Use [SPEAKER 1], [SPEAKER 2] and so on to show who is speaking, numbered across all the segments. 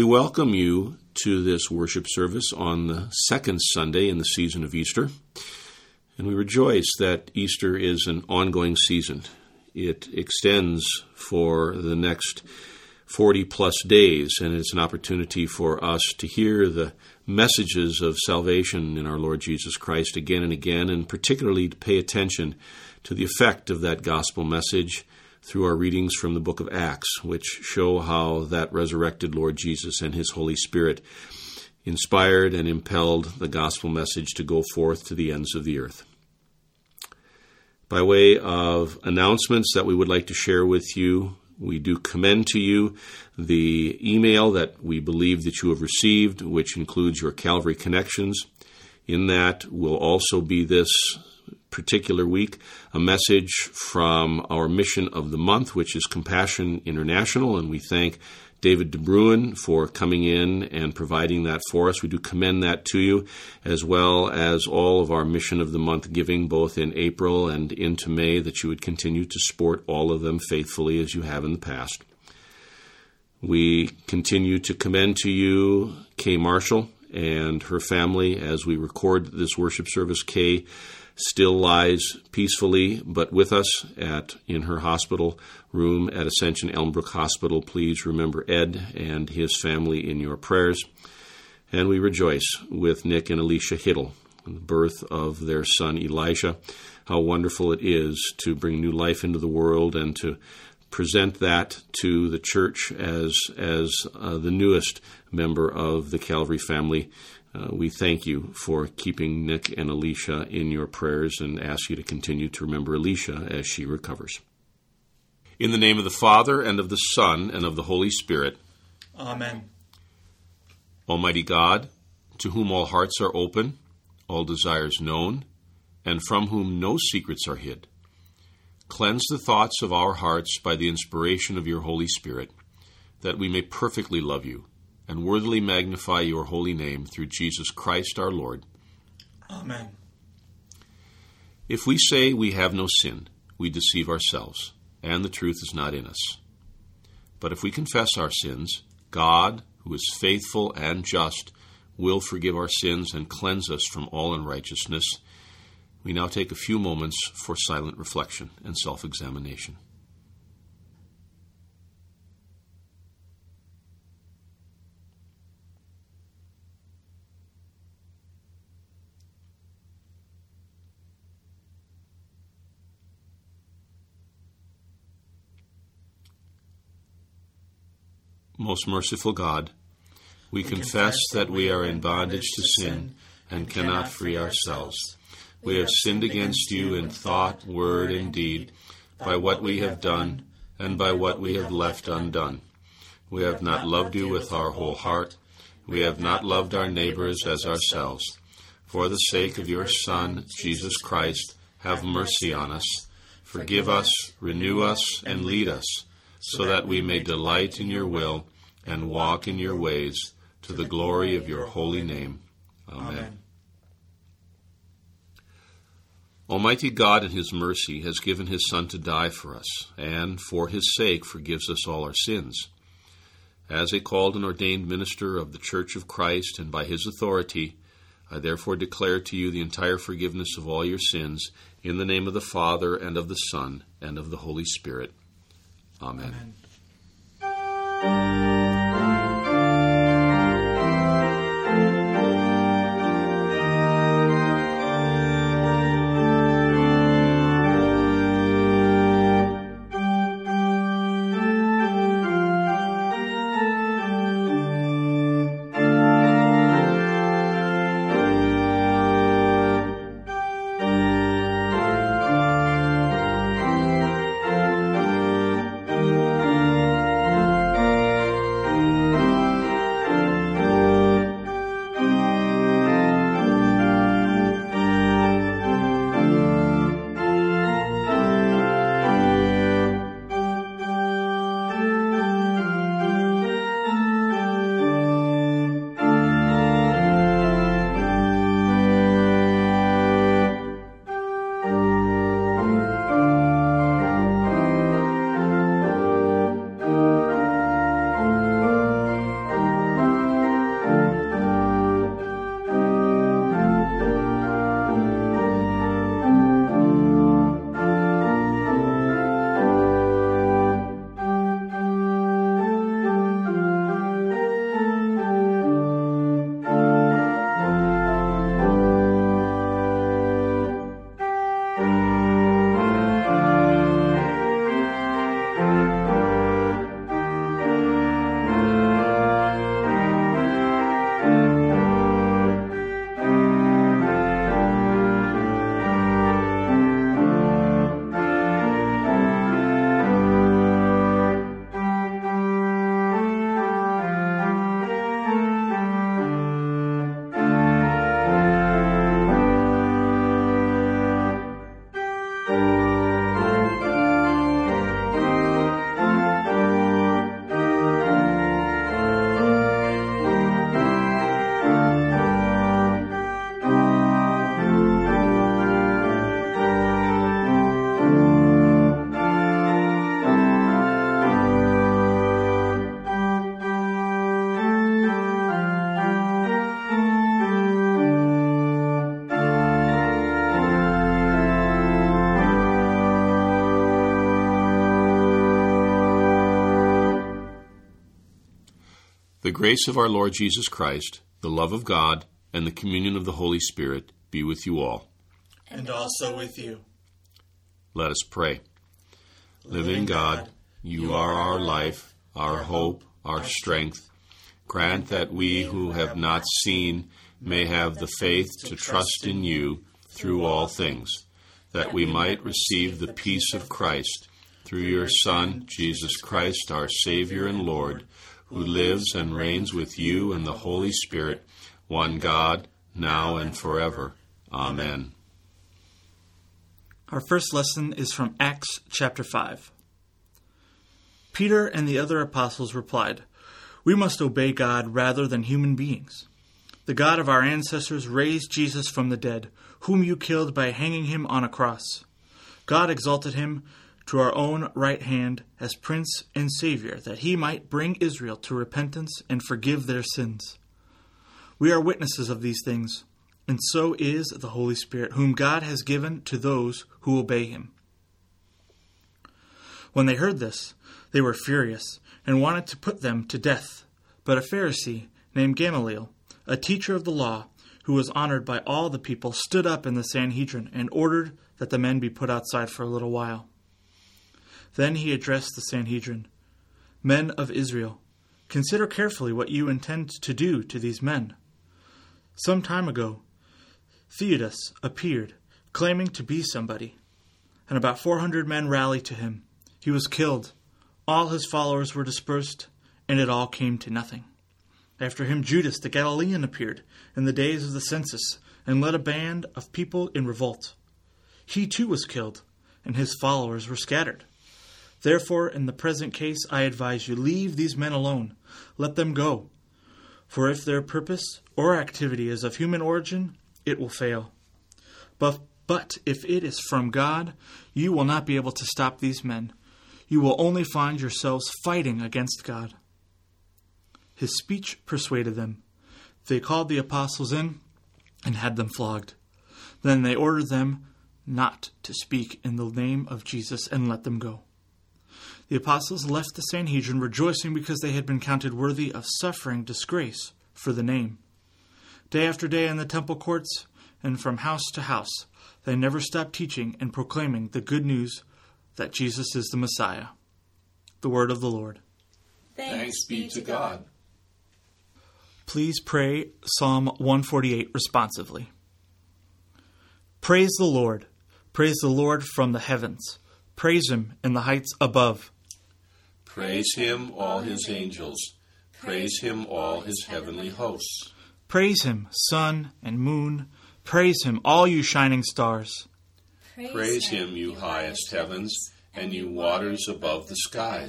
[SPEAKER 1] We welcome you to this worship service on the second Sunday in the season of Easter, and we rejoice that Easter is an ongoing season. It extends for the next 40-plus days, and it's an opportunity for us to hear the messages of salvation in our Lord Jesus Christ again and again, and particularly to pay attention to the effect of that gospel message through our readings from the book of Acts, which show how that resurrected Lord Jesus and His Holy Spirit inspired and impelled the gospel message to go forth to the ends of the earth. By way of announcements that we would like to share with you, we do commend to you the email that we believe that you have received, which includes your Calvary Connections. In that will also be this particular week a message from our mission of the month, which is Compassion International, and we thank David DeBruin for coming in and providing that for us. We do commend that to you, as well as all of our mission of the month giving, both in April and into May, that you would continue to support all of them faithfully as you have in the past. We continue to commend to you Kay Marshall and her family as we record this worship service. Kay still lies peacefully, but with us in her hospital room at Ascension Elmbrook Hospital. Please remember Ed and his family in your prayers. And we rejoice with Nick and Alicia Hiddle, the birth of their son Elijah. How wonderful it is to bring new life into the world and to present that to the church as the newest member of the Calvary family. We thank you for keeping Nick and Alicia in your prayers and ask you to continue to remember Alicia as she recovers. In the name of the Father, and of the Son, and of the Holy Spirit.
[SPEAKER 2] Amen.
[SPEAKER 1] Almighty God, to whom all hearts are open, all desires known, and from whom no secrets are hid, cleanse the thoughts of our hearts by the inspiration of your Holy Spirit, that we may perfectly love you and worthily magnify your holy name through Jesus Christ our Lord.
[SPEAKER 2] Amen.
[SPEAKER 1] If we say we have no sin, we deceive ourselves, and the truth is not in us. But if we confess our sins, God, who is faithful and just, will forgive our sins and cleanse us from all unrighteousness. We now take a few moments for silent reflection and self-examination. Most merciful God, we confess that we are in bondage to sin and cannot free ourselves. We have sinned against you in thought, word, and deed, by what we have done and by what we have left undone. We have not loved you with our whole heart. We have not loved our neighbors as ourselves. For the sake of your Son, Jesus Christ, have mercy on us. Forgive us, renew us, and lead us, so that we may delight in your will and walk in your ways, to the glory of your holy name. Amen. Almighty God in his mercy has given his Son to die for us, and for his sake forgives us all our sins. As a called and ordained minister of the Church of Christ, and by his authority, I therefore declare to you the entire forgiveness of all your sins, in the name of the Father, and of the Son, and of the Holy Spirit. Amen. The grace of our Lord Jesus Christ, the love of God, and the communion of the Holy Spirit be with you all.
[SPEAKER 2] And also with you.
[SPEAKER 1] Let us pray. Living God, you are our life, our hope, our strength. Grant that we who have not seen may have the faith to trust in you through all things, that we might receive the peace of Christ through your Son, Jesus Christ, our Savior and Lord, who lives and reigns with you and the Holy Spirit, one God, now and forever. Amen.
[SPEAKER 3] Our first lesson is from Acts chapter 5. Peter and the other apostles replied, "We must obey God rather than human beings. The God of our ancestors raised Jesus from the dead, whom you killed by hanging him on a cross. God exalted him to our own right hand as Prince and Savior, that he might bring Israel to repentance and forgive their sins. We are witnesses of these things, and so is the Holy Spirit, whom God has given to those who obey him." When they heard this, they were furious and wanted to put them to death. But a Pharisee named Gamaliel, a teacher of the law, who was honored by all the people, stood up in the Sanhedrin and ordered that the men be put outside for a little while. Then he addressed the Sanhedrin. "Men of Israel, consider carefully what you intend to do to these men. Some time ago, Theudas appeared, claiming to be somebody, and about 400 men rallied to him. He was killed. All his followers were dispersed, and it all came to nothing. After him, Judas the Galilean appeared in the days of the census and led a band of people in revolt. He too was killed, and his followers were scattered. Therefore, in the present case, I advise you, leave these men alone. Let them go. For if their purpose or activity is of human origin, it will fail. But if it is from God, you will not be able to stop these men. You will only find yourselves fighting against God." His speech persuaded them. They called the apostles in and had them flogged. Then they ordered them not to speak in the name of Jesus and let them go. The apostles left the Sanhedrin rejoicing because they had been counted worthy of suffering disgrace for the name. Day after day in the temple courts and from house to house, they never stopped teaching and proclaiming the good news that Jesus is the Messiah. The word of the Lord.
[SPEAKER 1] Thanks be to God.
[SPEAKER 3] Please pray Psalm 148 responsively. Praise the Lord. Praise the Lord from the heavens. Praise him in the heights above.
[SPEAKER 1] Praise him, all his angels. Praise him, all his heavenly hosts.
[SPEAKER 3] Praise him, sun and moon. Praise him, all you shining stars.
[SPEAKER 1] Praise him, you highest heavens, and you waters above the skies.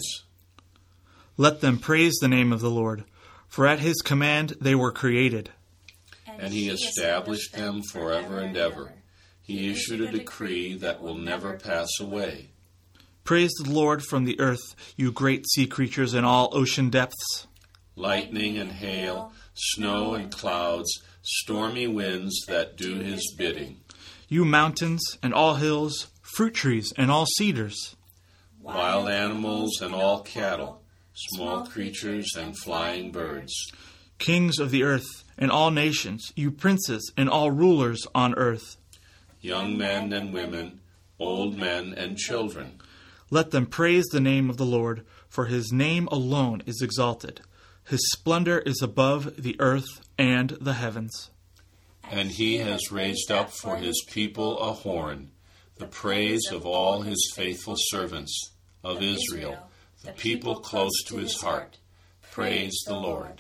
[SPEAKER 3] Let them praise the name of the Lord, for at his command they were created.
[SPEAKER 1] And he established them forever and ever. He issued a decree that will never pass away.
[SPEAKER 3] Praise the Lord from the earth, you great sea creatures in all ocean depths.
[SPEAKER 1] Lightning and hail, snow and clouds, stormy winds that do his bidding.
[SPEAKER 3] You mountains and all hills, fruit trees and all cedars.
[SPEAKER 1] Wild animals and all cattle, small creatures and flying birds.
[SPEAKER 3] Kings of the earth and all nations, you princes and all rulers on earth.
[SPEAKER 1] Young men and women, old men and children.
[SPEAKER 3] Let them praise the name of the Lord, for his name alone is exalted. His splendor is above the earth and the heavens.
[SPEAKER 1] And he has raised up for his people a horn, the praise of all his faithful servants, of Israel, the people close to his heart. Praise the Lord.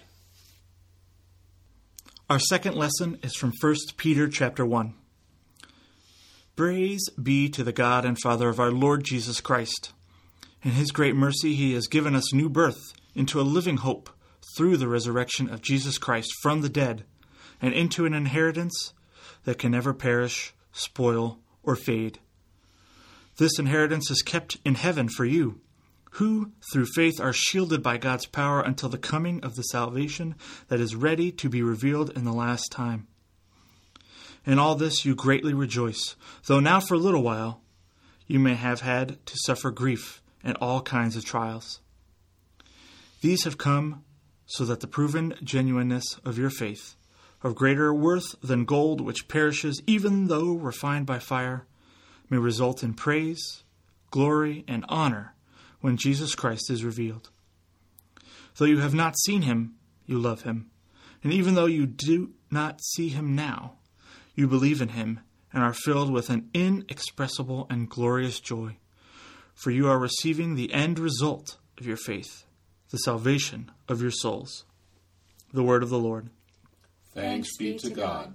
[SPEAKER 3] Our second lesson is from 1 Peter chapter 1. Praise be to the God and Father of our Lord Jesus Christ. In his great mercy he has given us new birth into a living hope through the resurrection of Jesus Christ from the dead, and into an inheritance that can never perish, spoil, or fade. This inheritance is kept in heaven for you, who, through faith, are shielded by God's power until the coming of the salvation that is ready to be revealed in the last time. In all this you greatly rejoice, though now for a little while you may have had to suffer grief and all kinds of trials. These have come so that the proven genuineness of your faith, of greater worth than gold which perishes even though refined by fire, may result in praise, glory, and honor when Jesus Christ is revealed. Though you have not seen him, you love him, and even though you do not see him now, you believe in him and are filled with an inexpressible and glorious joy, for you are receiving the end result of your faith, the salvation of your souls. The word of the Lord.
[SPEAKER 2] Thanks be to God.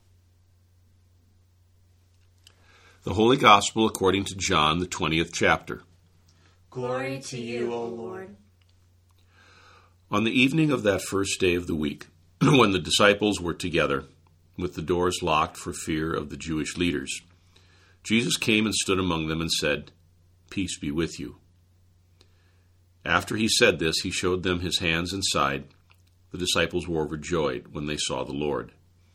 [SPEAKER 1] The Holy Gospel according to John, the 20th chapter.
[SPEAKER 2] Glory to you, O Lord.
[SPEAKER 1] On the evening of that first day of the week, when the disciples were together, with the doors locked for fear of the Jewish leaders, Jesus came and stood among them and said, "Peace be with you." After he said this, he showed them his hands and side. The disciples were overjoyed when they saw the Lord.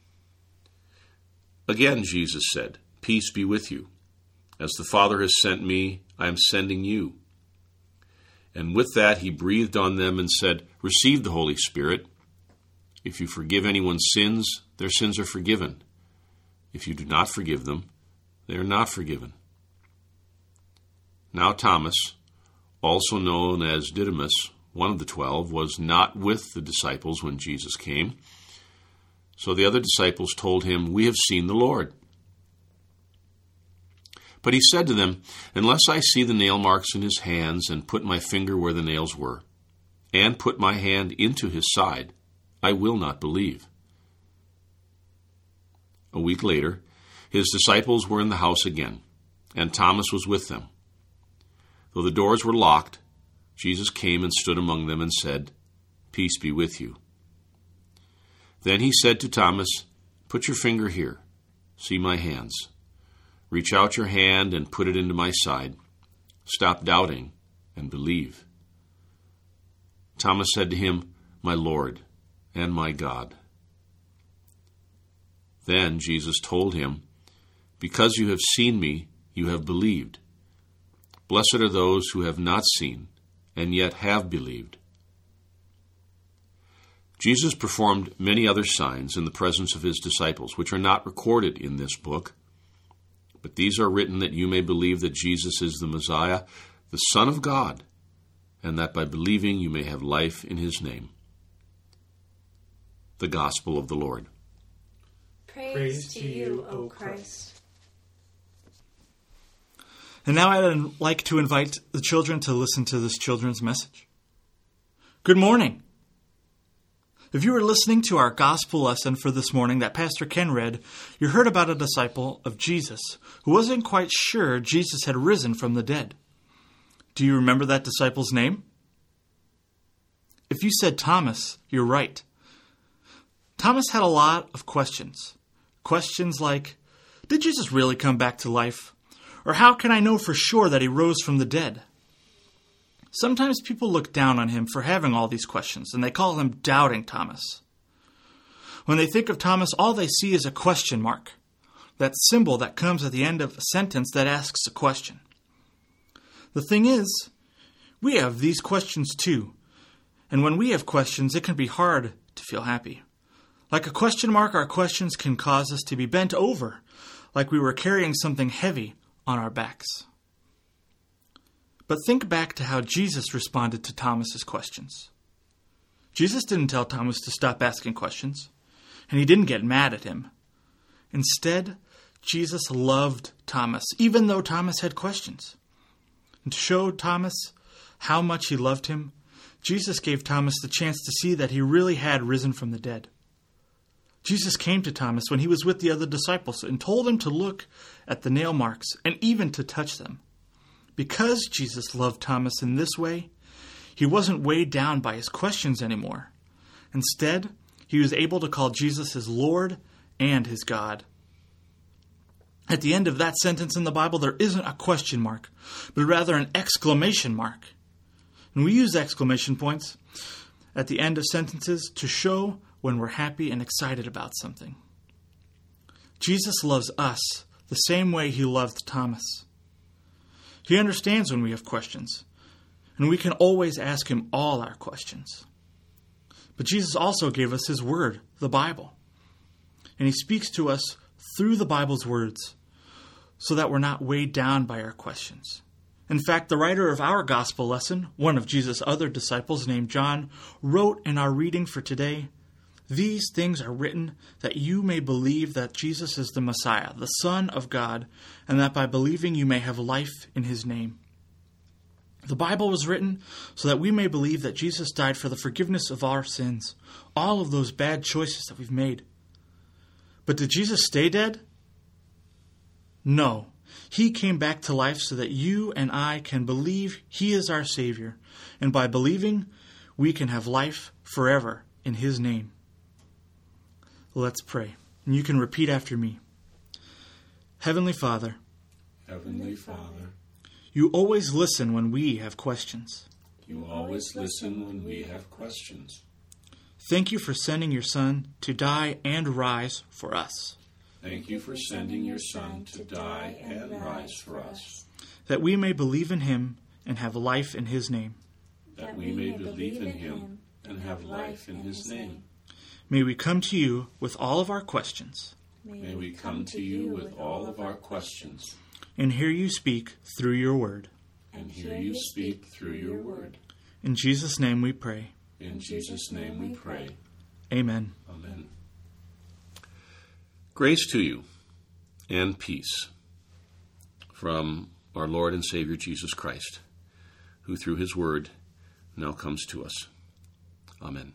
[SPEAKER 1] Again Jesus said, "Peace be with you. As the Father has sent me, I am sending you." And with that he breathed on them and said, "Receive the Holy Spirit. If you forgive anyone's sins, their sins are forgiven. If you do not forgive them, they are not forgiven." Now Thomas, also known as Didymus, one of the 12, was not with the disciples when Jesus came. So the other disciples told him, "We have seen the Lord." But he said to them, "Unless I see the nail marks in his hands and put my finger where the nails were, and put my hand into his side, I will not believe." A week later, his disciples were in the house again, and Thomas was with them. Though the doors were locked, Jesus came and stood among them and said, "Peace be with you." Then he said to Thomas, "Put your finger here. See my hands. Reach out your hand and put it into my side. Stop doubting and believe." Thomas said to him, "My Lord and my God." Then Jesus told him, "Because you have seen me, you have believed. Blessed are those who have not seen and yet have believed." Jesus performed many other signs in the presence of his disciples, which are not recorded in this book. But these are written that you may believe that Jesus is the Messiah, the Son of God, and that by believing you may have life in his name. The Gospel of the Lord.
[SPEAKER 2] Praise to you, O Christ.
[SPEAKER 3] And now I'd like to invite the children to listen to this children's message. Good morning. If you were listening to our gospel lesson for this morning that Pastor Ken read, you heard about a disciple of Jesus who wasn't quite sure Jesus had risen from the dead. Do you remember that disciple's name? If you said Thomas, you're right. Thomas had a lot of questions. Questions like, did Jesus really come back to life? Or how can I know for sure that he rose from the dead? Sometimes people look down on him for having all these questions, and they call him Doubting Thomas. When they think of Thomas, all they see is a question mark, that symbol that comes at the end of a sentence that asks a question. The thing is, we have these questions too, and when we have questions, it can be hard to feel happy. Like a question mark, our questions can cause us to be bent over, like we were carrying something heavy on our backs. But think back to how Jesus responded to Thomas's questions. Jesus didn't tell Thomas to stop asking questions, and he didn't get mad at him. Instead, Jesus loved Thomas, even though Thomas had questions. And to show Thomas how much he loved him, Jesus gave Thomas the chance to see that he really had risen from the dead. Jesus came to Thomas when he was with the other disciples and told him to look at the nail marks and even to touch them. Because Jesus loved Thomas in this way, he wasn't weighed down by his questions anymore. Instead, he was able to call Jesus his Lord and his God. At the end of that sentence in the Bible, there isn't a question mark, but rather an exclamation mark. And we use exclamation points at the end of sentences to show when we're happy and excited about something. Jesus loves us the same way he loved Thomas. He understands when we have questions, and we can always ask him all our questions. But Jesus also gave us his word, the Bible. And he speaks to us through the Bible's words so that we're not weighed down by our questions. In fact, the writer of our gospel lesson, one of Jesus' other disciples named John, wrote in our reading for today, "These things are written that you may believe that Jesus is the Messiah, the Son of God, and that by believing you may have life in his name." The Bible was written so that we may believe that Jesus died for the forgiveness of our sins, all of those bad choices that we've made. But did Jesus stay dead? No. He came back to life so that you and I can believe he is our Savior, and by believing, we can have life forever in his name. Let's pray, and you can repeat after me. Heavenly Father,
[SPEAKER 2] Heavenly Father,
[SPEAKER 3] you always listen when we have questions.
[SPEAKER 2] you always listen when we have questions.
[SPEAKER 3] Thank you for sending your Son to die and rise for us,
[SPEAKER 2] Thank you for sending your Son to die and rise for us,
[SPEAKER 3] that we may believe in him and have life in his name.
[SPEAKER 2] that we may believe in him and have life in his name.
[SPEAKER 3] May we come to you with all of our questions
[SPEAKER 2] May we come to you with all of our questions
[SPEAKER 3] and hear you speak through your word.
[SPEAKER 2] and hear you speak through your word.
[SPEAKER 3] In Jesus' name we pray.
[SPEAKER 2] In Jesus' name we pray.
[SPEAKER 3] Amen.
[SPEAKER 2] Amen.
[SPEAKER 1] Grace to you and peace from our Lord and Savior Jesus Christ, who through his word now comes to us. Amen.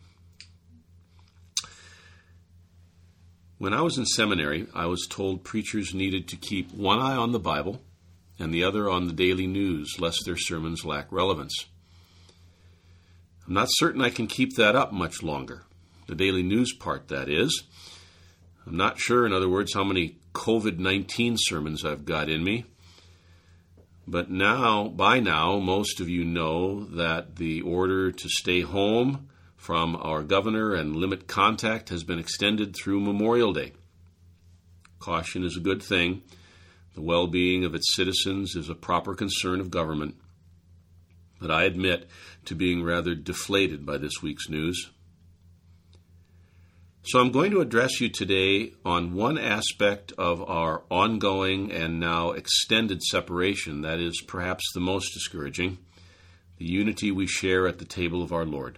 [SPEAKER 1] When I was in seminary, I was told preachers needed to keep one eye on the Bible and the other on the daily news, lest their sermons lack relevance. I'm not certain I can keep that up much longer. The daily news part, that is. I'm not sure, in other words, how many COVID-19 sermons I've got in me. But by now, most of you know that the order to stay home from our governor and limit contact has been extended through Memorial Day. Caution is a good thing. The well-being of its citizens is a proper concern of government. But I admit to being rather deflated by this week's news. So I'm going to address you today on one aspect of our ongoing and now extended separation that is perhaps the most discouraging, the unity we share at the table of our Lord.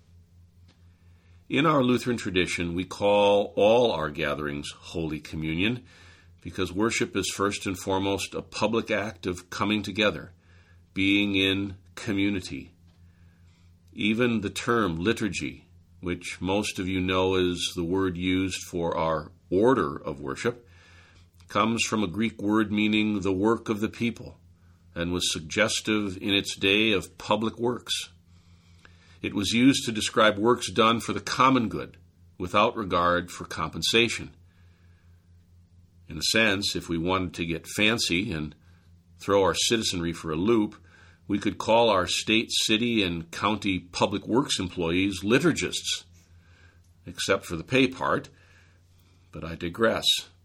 [SPEAKER 1] In our Lutheran tradition, we call all our gatherings Holy Communion because worship is first and foremost a public act of coming together, being in community. Even the term liturgy, which most of you know is the word used for our order of worship, comes from a Greek word meaning the work of the people, and was suggestive in its day of public works. It was used to describe works done for the common good, without regard for compensation. In a sense, if we wanted to get fancy and throw our citizenry for a loop, we could call our state, city, and county public works employees liturgists, except for the pay part, but I digress.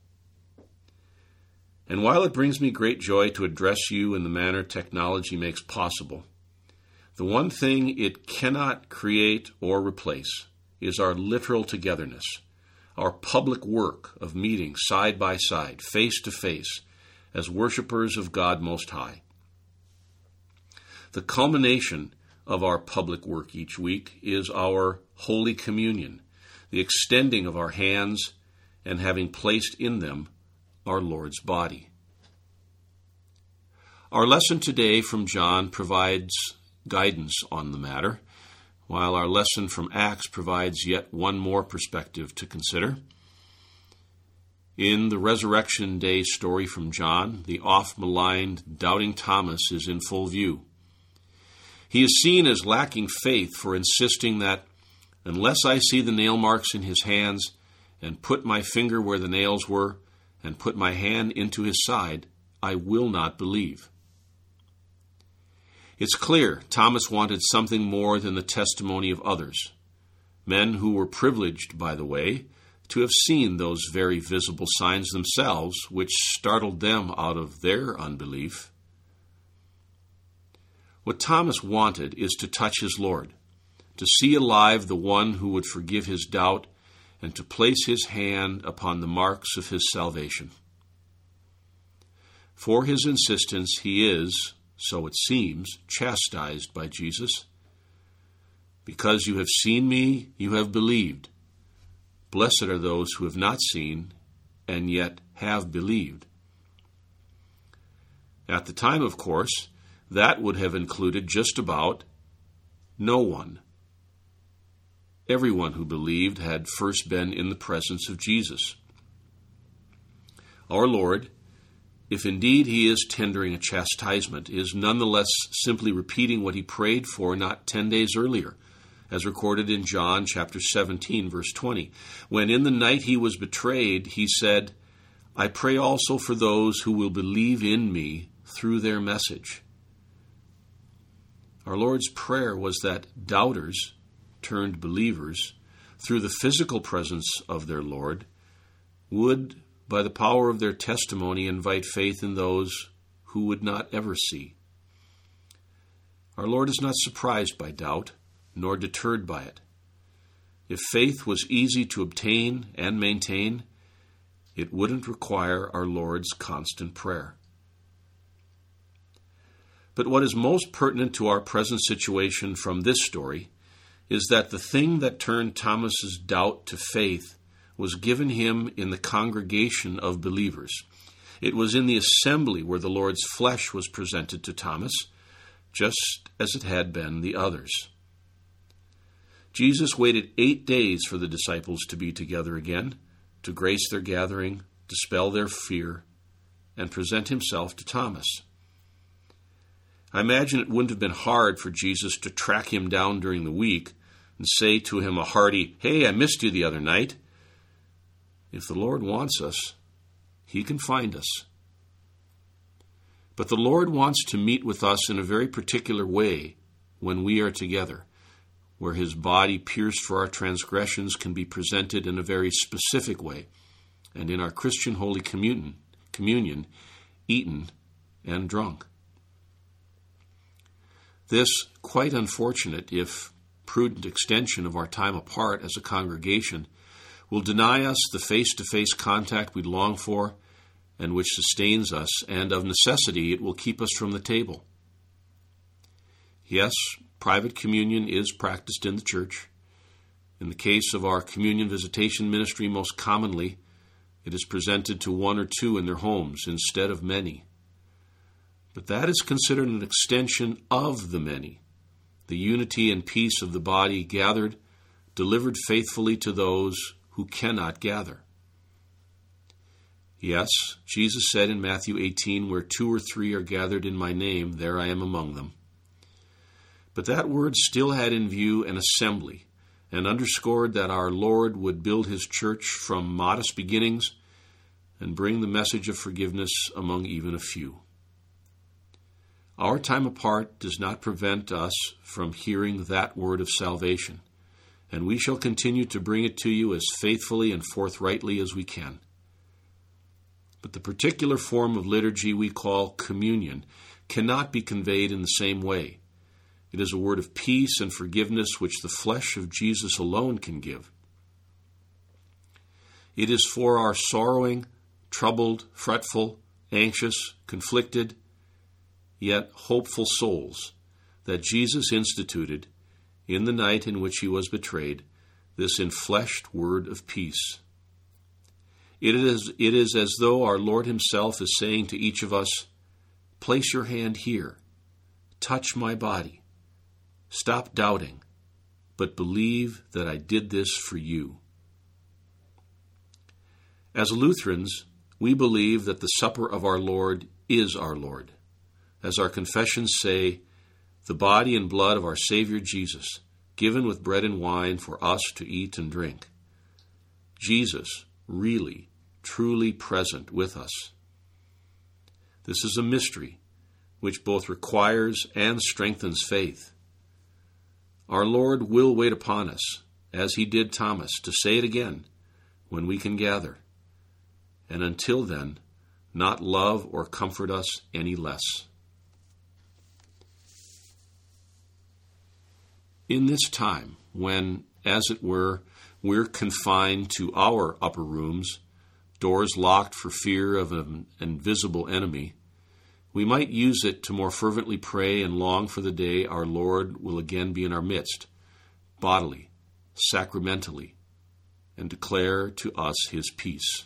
[SPEAKER 1] And while it brings me great joy to address you in the manner technology makes possible, the one thing it cannot create or replace is our literal togetherness, our public work of meeting side by side, face to face, as worshipers of God Most High. The culmination of our public work each week is our Holy Communion, the extending of our hands and having placed in them our Lord's body. Our lesson today from John provides guidance on the matter, while our lesson from Acts provides yet one more perspective to consider. In the Resurrection Day story from John, the oft-maligned doubting Thomas is in full view. He is seen as lacking faith for insisting that, unless I see the nail marks in his hands, and put my finger where the nails were, and put my hand into his side, I will not believe. It's clear Thomas wanted something more than the testimony of others, men who were privileged, by the way, to have seen those very visible signs themselves, which startled them out of their unbelief. What Thomas wanted is to touch his Lord, to see alive the one who would forgive his doubt and to place his hand upon the marks of his salvation. For his insistence, he is, so it seems, chastised by Jesus. Because you have seen me, you have believed. Blessed are those who have not seen and yet have believed. At the time, of course, that would have included just about no one. Everyone who believed had first been in the presence of Jesus. Our Lord, if indeed he is tendering a chastisement, is nonetheless simply repeating what he prayed for not 10 days earlier, as recorded in John chapter 17, verse 20. When in the night he was betrayed, he said, I pray also for those who will believe in me through their message. Our Lord's prayer was that doubters turned believers, through the physical presence of their Lord, would, by the power of their testimony, invite faith in those who would not ever see. Our Lord is not surprised by doubt, nor deterred by it. If faith was easy to obtain and maintain, it wouldn't require our Lord's constant prayer. But what is most pertinent to our present situation from this story is that the thing that turned Thomas's doubt to faith was given him in the congregation of believers. It was in the assembly where the Lord's flesh was presented to Thomas, just as it had been the others. Jesus waited 8 days for the disciples to be together again, to grace their gathering, dispel their fear, and present himself to Thomas. I imagine it wouldn't have been hard for Jesus to track him down during the week and say to him a hearty, "Hey, I missed you the other night." If the Lord wants us, he can find us. But the Lord wants to meet with us in a very particular way when we are together, where his body pierced for our transgressions can be presented in a very specific way, and in our Christian Holy Communion, eaten and drunk. This quite unfortunate, if prudent, extension of our time apart as a congregation will deny us the face-to-face contact we long for and which sustains us, and of necessity it will keep us from the table. Yes, private communion is practiced in the church. In the case of our communion visitation ministry, most commonly, it is presented to one or two in their homes instead of many. But that is considered an extension of the many, the unity and peace of the body gathered, delivered faithfully to those who cannot gather. Yes, Jesus said in Matthew 18, where 2 or 3 are gathered in my name, there I am among them. But that word still had in view an assembly, and underscored that our Lord would build his church from modest beginnings and bring the message of forgiveness among even a few. Our time apart does not prevent us from hearing that word of salvation, and we shall continue to bring it to you as faithfully and forthrightly as we can. But the particular form of liturgy we call communion cannot be conveyed in the same way. It is a word of peace and forgiveness which the flesh of Jesus alone can give. It is for our sorrowing, troubled, fretful, anxious, conflicted, yet hopeful souls that Jesus instituted, in the night in which he was betrayed, this enfleshed word of peace. It is as though our Lord himself is saying to each of us, place your hand here, touch my body, stop doubting, but believe that I did this for you. As Lutherans, we believe that the supper of our Lord is our Lord. As our confessions say, the body and blood of our Savior Jesus, given with bread and wine for us to eat and drink. Jesus, really, truly present with us. This is a mystery which both requires and strengthens faith. Our Lord will wait upon us, as he did Thomas, to say it again when we can gather, and until then, not love or comfort us any less. In this time, when, as it were, we're confined to our upper rooms, doors locked for fear of an invisible enemy, we might use it to more fervently pray and long for the day our Lord will again be in our midst, bodily, sacramentally, and declare to us his peace.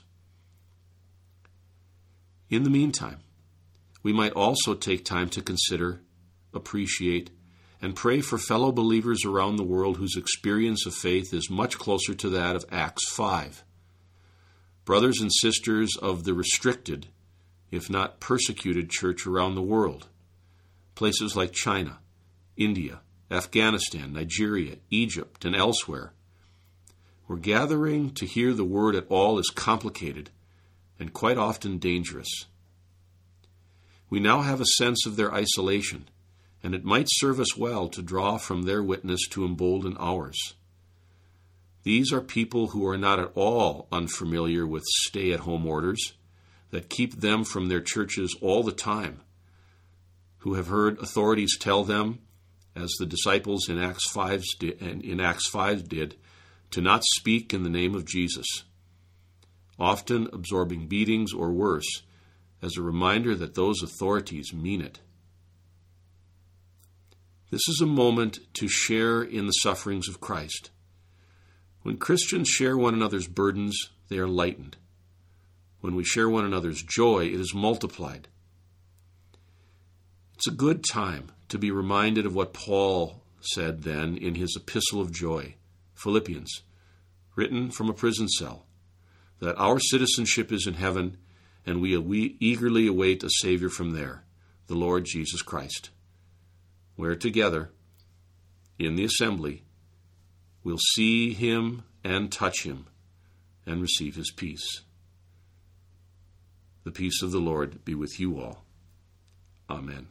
[SPEAKER 1] In the meantime, we might also take time to consider, appreciate, and pray for fellow believers around the world whose experience of faith is much closer to that of Acts 5. Brothers and sisters of the restricted, if not persecuted church around the world, places like China, India, Afghanistan, Nigeria, Egypt, and elsewhere, where gathering to hear the word at all is complicated and quite often dangerous. We now have a sense of their isolation, and it might serve us well to draw from their witness to embolden ours. These are people who are not at all unfamiliar with stay-at-home orders that keep them from their churches all the time, who have heard authorities tell them, as the disciples in Acts 5 did, to not speak in the name of Jesus, often absorbing beatings or worse, as a reminder that those authorities mean it. This is a moment to share in the sufferings of Christ. When Christians share one another's burdens, they are lightened. When we share one another's joy, it is multiplied. It's a good time to be reminded of what Paul said then in his epistle of joy, Philippians, written from a prison cell, that our citizenship is in heaven, and we eagerly await a Savior from there, the Lord Jesus Christ, where together, in the assembly, we'll see him and touch him and receive his peace. The peace of the Lord be with you all. Amen.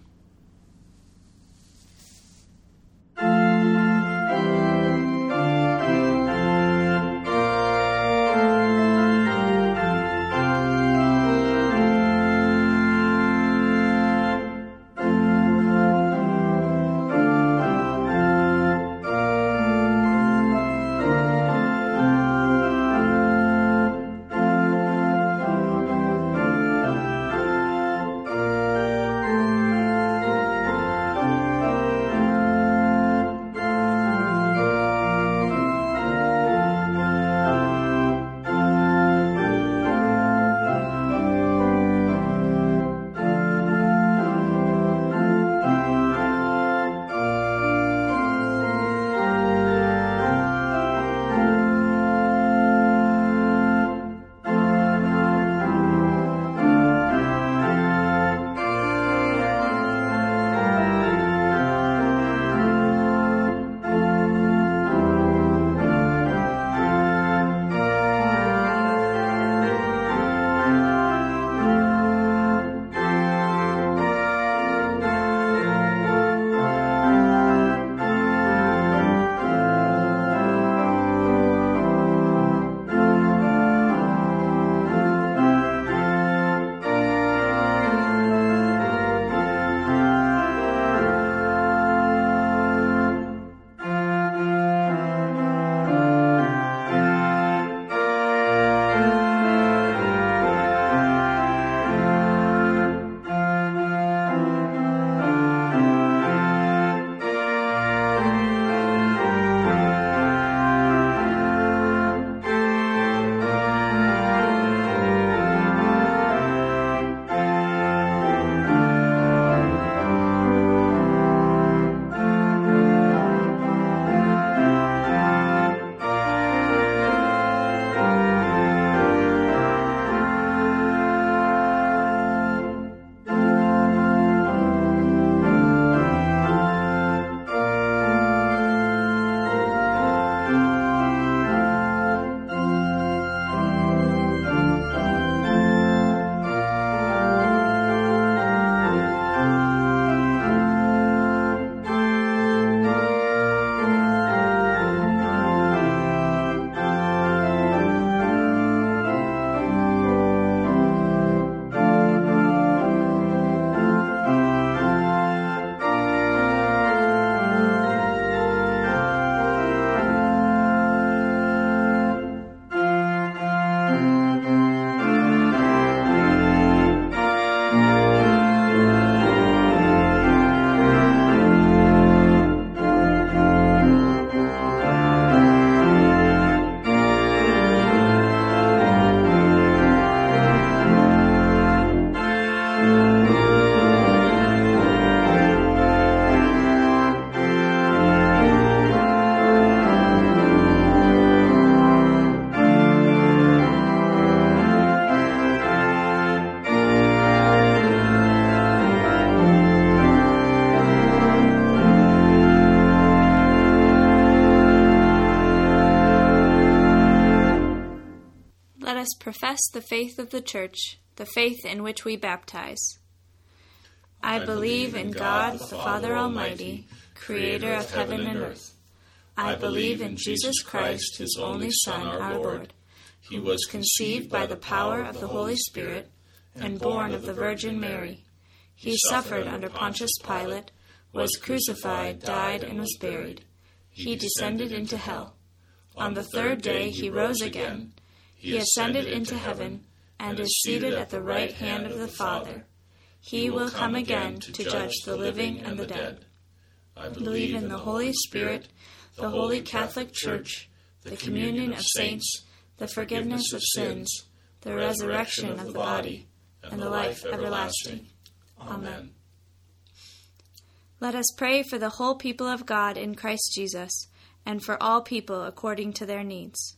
[SPEAKER 4] us profess the faith of the Church, the faith in which we baptize. I believe in God, the Father Almighty, creator of heaven and earth. I believe in Jesus Christ, his only Son, our Lord. He was conceived by the power of the Holy Spirit and born of the Virgin Mary. He suffered under Pontius Pilate, was crucified, died, and was buried. He descended into hell. On the third day he rose again. He ascended into heaven and is seated at the right hand of the Father. He will come again to judge the living and the dead. I believe in the Holy Spirit, the Holy Catholic Church, the communion of saints, the forgiveness of sins, the resurrection of the body, and the life everlasting. Amen. Let us pray for the whole people of God in Christ Jesus, and for all people according to their needs.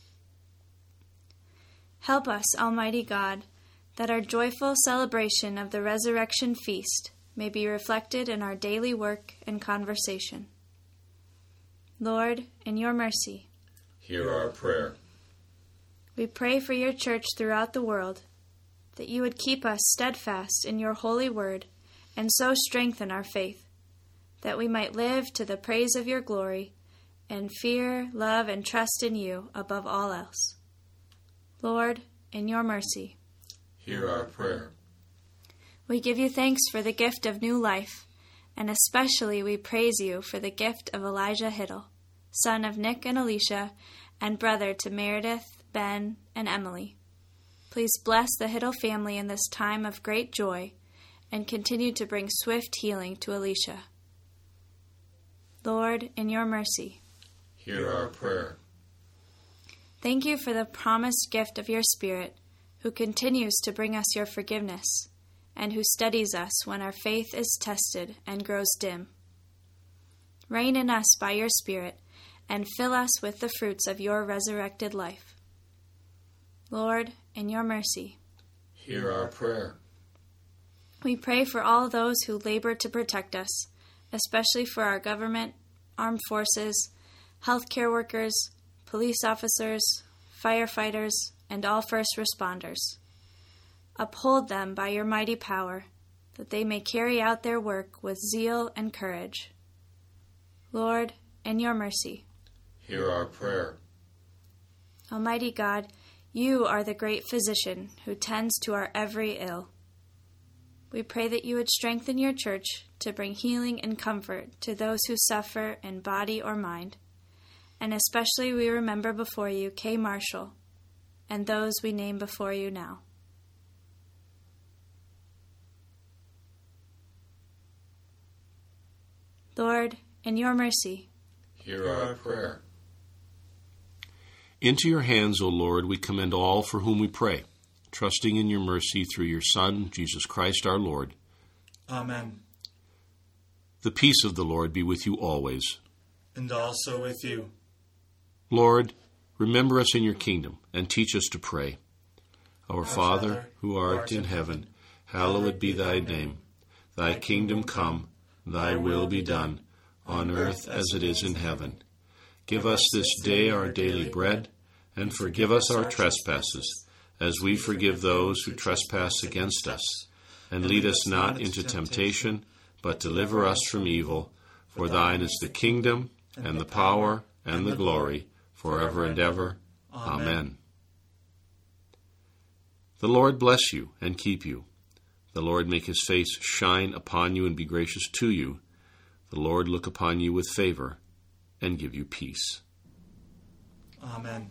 [SPEAKER 4] Help us, Almighty God, that our joyful celebration of the resurrection feast may be reflected in our daily work and conversation. Lord, in your mercy,
[SPEAKER 2] hear our prayer.
[SPEAKER 4] We pray for your Church throughout the world, that you would keep us steadfast in your holy word, and so strengthen our faith, that we might live to the praise of your glory, and fear, love, and trust in you above all else. Lord, in your mercy,
[SPEAKER 2] hear our prayer.
[SPEAKER 4] We give you thanks for the gift of new life, and especially we praise you for the gift of Elijah Hiddle, son of Nick and Alicia, and brother to Meredith, Ben, and Emily. Please bless the Hiddle family in this time of great joy, and continue to bring swift healing to Alicia. Lord, in your mercy,
[SPEAKER 2] hear our prayer.
[SPEAKER 4] Thank you for the promised gift of your Spirit, who continues to bring us your forgiveness, and who steadies us when our faith is tested and grows dim. Reign in us by your Spirit, and fill us with the fruits of your resurrected life. Lord, in your mercy,
[SPEAKER 2] hear our prayer.
[SPEAKER 4] We pray for all those who labor to protect us, especially for our government, armed forces, healthcare workers, police officers, firefighters, and all first responders. Uphold them by your mighty power, that they may carry out their work with zeal and courage. Lord, in your mercy,
[SPEAKER 2] hear our prayer.
[SPEAKER 4] Almighty God, you are the great physician who tends to our every ill. We pray that you would strengthen your Church to bring healing and comfort to those who suffer in body or mind, and especially we remember before you Kay Marshall and those we name before you now. Lord, in your mercy,
[SPEAKER 2] hear our prayer.
[SPEAKER 1] Into your hands, O Lord, we commend all for whom we pray, trusting in your mercy through your Son, Jesus Christ our Lord.
[SPEAKER 3] Amen.
[SPEAKER 1] The peace of the Lord be with you always.
[SPEAKER 3] And also with you.
[SPEAKER 1] Lord, remember us in your kingdom, and teach us to pray. Our Father, who art in heaven, hallowed be thy name. Thy kingdom come, thy will be done, on earth as it is in heaven. Give us this day our daily bread, and forgive us our trespasses, as we forgive those who trespass against us. And lead us not into temptation, but deliver us from evil. For thine is the kingdom, and the power, and the glory, forever and ever. Amen. The Lord bless you and keep you. The Lord make his face shine upon you and be gracious to you. The Lord look upon you with favor and give you peace.
[SPEAKER 3] Amen.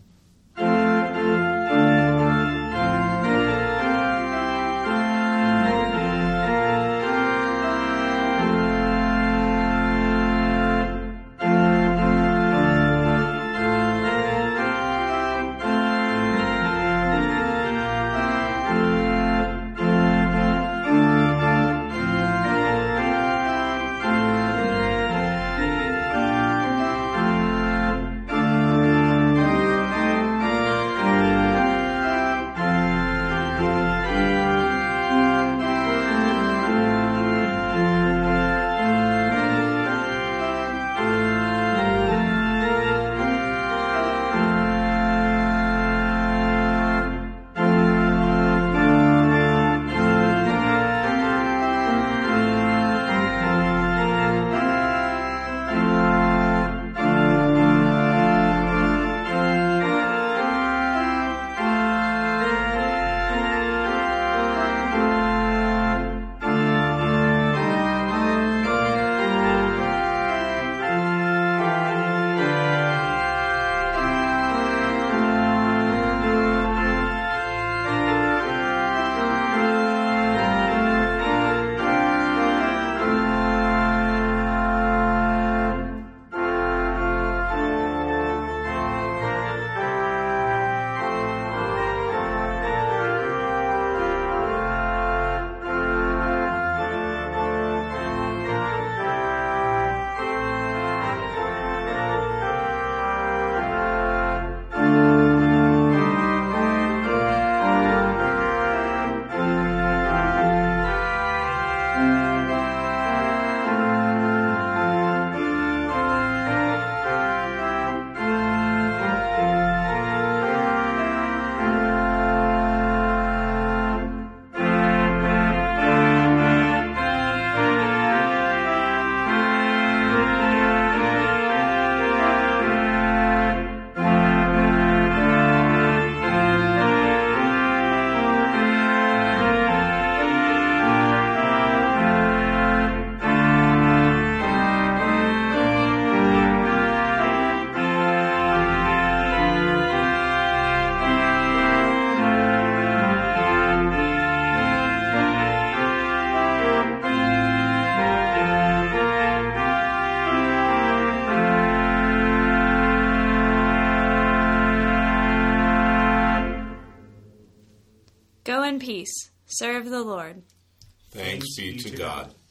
[SPEAKER 4] in peace. Serve the Lord.
[SPEAKER 1] Thanks be to God.